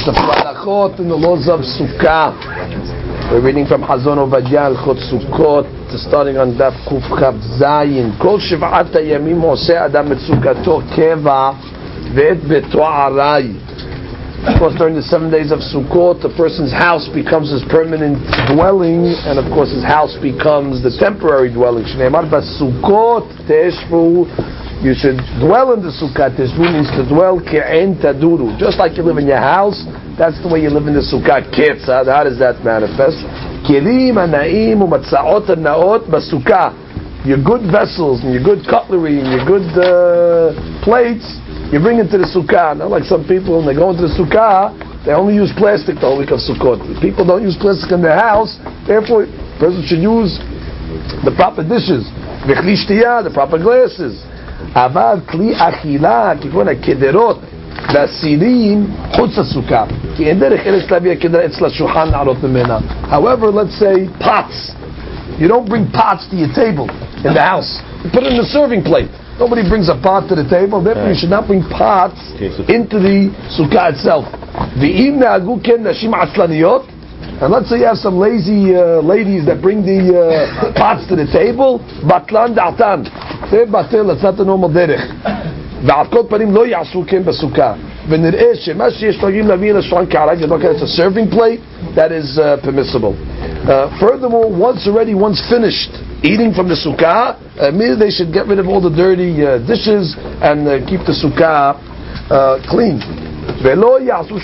a few halachot in the laws of Sukkah. We're reading from Hazon Ovadia Alchot Sukkot, starting on Daf Kuf Chav Zayin. Kol Shiv'at Yamim Oseh Adam et Sukkato Keva Ve'et Beto Aray. Of course, during the 7 days of Sukkot, the person's house becomes his permanent dwelling, and of course, his house becomes the temporary dwelling. Shneimar B'Sukkot Teshvu. You should dwell in the Sukkah. Teshvu means to dwell Ke'en Taduru. Just like you live in your house, that's the way you live in the Sukkah. Ketzad. How does that manifest? Kelim Anaim U'Matzaot Anaot B'Sukkah. Your good vessels and your good cutlery and your good plates, you bring into the Sukkah. Not like some people, when they go into the Sukkah, they only use plastic the whole week of Sukkot. People don't use plastic in their house, therefore, the person should use the proper dishes. V'chli shtiyah, the proper glasses. Avad kli achila, kikon ha-kederot, v'asirim, chutz ha-sukkah. Ki en derech eres lavi ha-kedera etzla shulchan na'arot memena. However, let's say pots. You don't bring pots to your table in the house. You put it in the serving plate. Nobody brings a pot to the table. Therefore, you should not bring pots into the sukkah itself. V'im ne'agu ken nashim atzlaniyot. And let's say you have some lazy ladies that bring the pots to the table. Batlan da'atan. They're batel. That's not the normal derech. V'at kol panim lo ya'asu ken b'sukkah. V'nir'eh shema sheyesh nogim lavi l'shulchan ka'arag. It's a serving plate. That is permissible. Furthermore, once finished eating from the sukkah, immediately they should get rid of all the dirty dishes and keep the sukkah clean. Not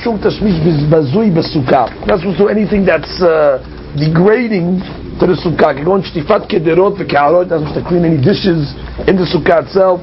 supposed to do anything that's degrading to the sukkah. Not supposed to clean any dishes in the sukkah itself.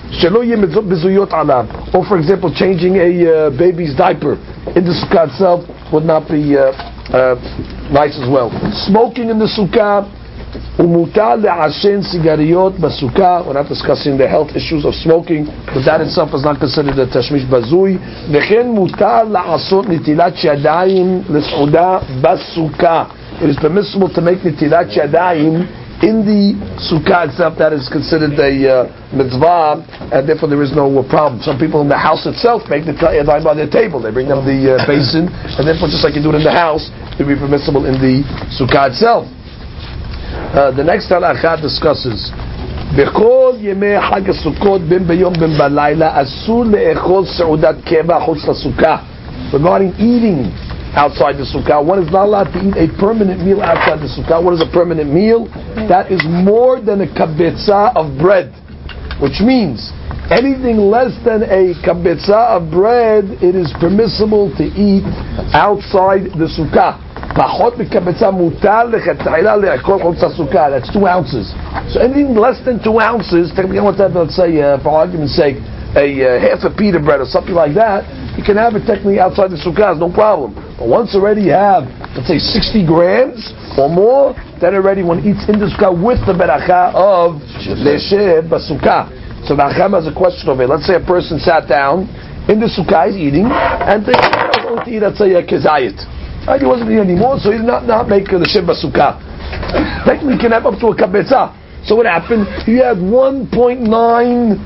Or for example, changing a baby's diaper in the sukkah itself would not be nice as well. Smoking in the sukkah. Umutar le'ashen sigariyot b'sukkah. We're not discussing the health issues of smoking, but that itself is not considered a tashmish bazui. V'chen mutar la'asot nitilat yadayim l's'uda b'sukkah. It is permissible to make nitilat yadayim in the sukkah itself. That is considered a mitzvah, and therefore there is no problem. Some people in the house itself make nitilat yadayim by their table. They bring them the basin, and therefore just like you do it in the house, it will be permissible in the sukkah itself. The next halakha discusses Bechol yemei Chag HaSukkot ben b'yom ben b'layla asur le'echol seudat keva chutz lasukkah. Regarding eating outside the sukkah, one is not allowed to eat a permanent meal outside the sukkah. What is a permanent meal? That is more than a kabetzah of bread, which means anything less than a kabetzah of bread, it is permissible to eat outside the sukkah. That's 2 ounces. So anything less than 2 ounces, let's say, for argument's sake, a half a pita bread or something like that, you can have it technically outside the sukkah, no problem. But once already you have, let's say, 60 grams or more, then already one eats in the sukkah with the beracha of leshev b'sukkah. So the Acham has a question of it. Let's say a person sat down in the sukkah, he's eating, and they want to eat, let's say, a kezayit. Right? He wasn't eating anymore, so he did not make the Shem B'Sukkah. Technically, he can have up to a kabetzah. So what happened? He had 1.9, 1.9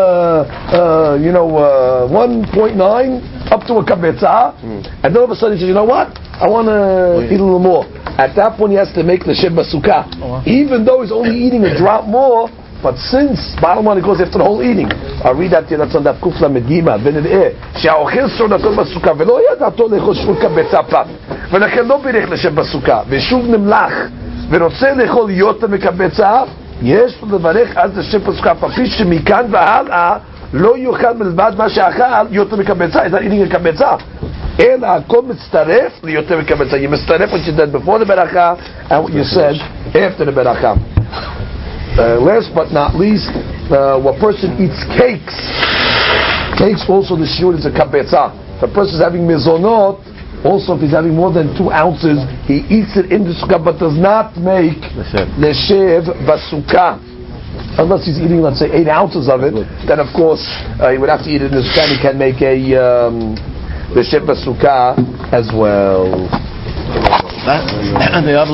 up to a kabetzah, and then all of a sudden he says, you know what? I want to eat a little more. At that point, he has to make the Shem B'Sukkah. Even though he's only eating a drop more, but since bottom line it goes after the whole eating. I'll read that here. That's on that kufla medima. V'nir'eh she'aochel seudato b'sukkah v'lo yadato lechol shvul kabetzah prat v'lachem lo birich leshem b'sukkah v'shuv nimlach v'rotze lechol yota mekabetzah yesh lo levarech az leshem b'sukkah papi shemikan v'hal'a lo yochal melbad ma she'achal yota mekabetzah. He's not eating a kabetzah. El ha'kol mitztaref liyota mekabetzah. You mitztaref what you did before the beracha and what you said after the beracha. Last but not least, a person eats cakes. Cakes also the shiur is a kabetzah. If a person is having mezonot, also if he's having more than 2 ounces, he eats it in the sukkah but does not make leshev b'sukkah. Unless he's eating, let's say, 8 ounces of it, then of course he would have to eat it in the sukkah. He can make a leshev b'sukkah as well.